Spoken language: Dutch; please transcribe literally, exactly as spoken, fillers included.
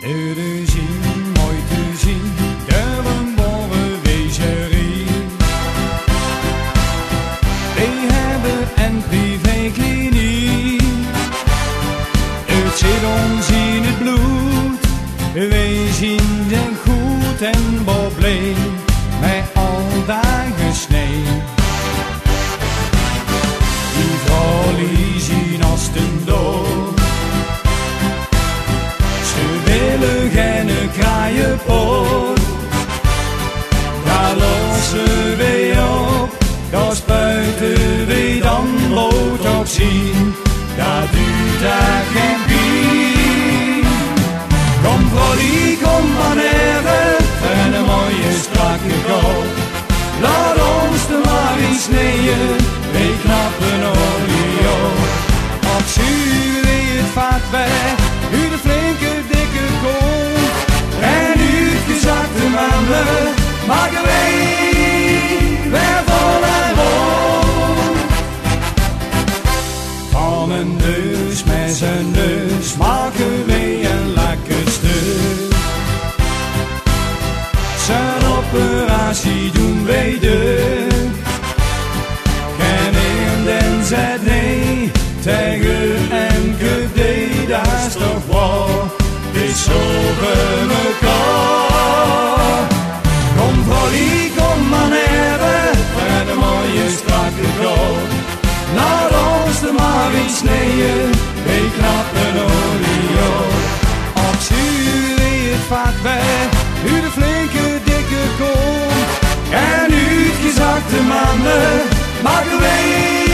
Er te zien, mooi te zien, de verborgen wezerie. Wij hebben een privékliniek. Het zit ons in het bloed. Wij zien den goed en probleem met al dagen snee. Die vrouw zien als ten dood. Ze willen geen kraaienpoot. Daar lossen wij op, daar spuiten wij dan rood op zien. Dat duurt daar geen pijn. Kom Frolly, kom maar even, en een mooie strakke kop. Laat ons de maar eens sneeën, wij knappen olie op. Op zuur wij het vat weg, u de flinke dikke kont. En u het gezakte mannen, maken wij weer vol en rond. Van een neus met zijn neus maken wij een lekker stuk. Zijn operatie doen wij de. Ken in den zet nee, tegen en gedee, dat is toch waar. Dit zorgen mekaar. Kom Frolly, kom maar neven, met een mooie strakke kop. Laat ons de maar eens sneeën, wij knappen olie op. Op zuur wie het vat weg, u de flinke dikke kont. En u het gezakte mannen, maken wij